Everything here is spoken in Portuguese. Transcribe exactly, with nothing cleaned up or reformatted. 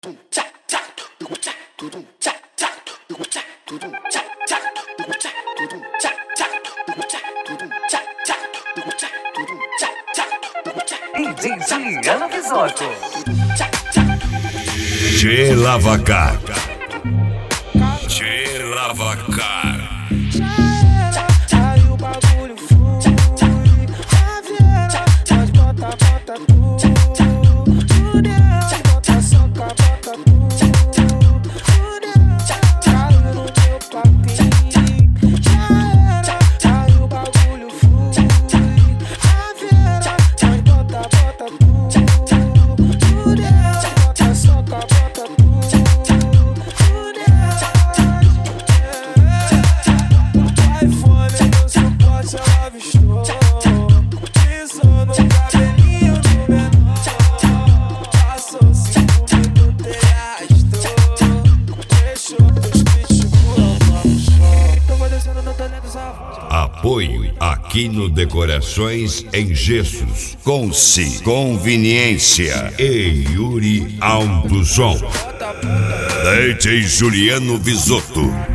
Che Lavacar, Che Lavacar. Aí o bagulho flui, a vieira, nós bota, bota tudo, tudo é, bota soca, bota tudo, tudo é, caiu no meu papinho, já era, aí o bagulho flui, a vieira, nós bota, bota tudo, tudo é, bota soca, bota tudo, tudo é, iPhone, meu suporte, ela avistou, pisou no cabelinho do menor, passou cinco minutos e arrastou, deixou os pitbull no chão. Tô descendo, não tô lendo essa voz. Apoio aqui no Decorações em Gessos, Conci, Conveniência e Yuri Alto Som. D J Juliano Visotto.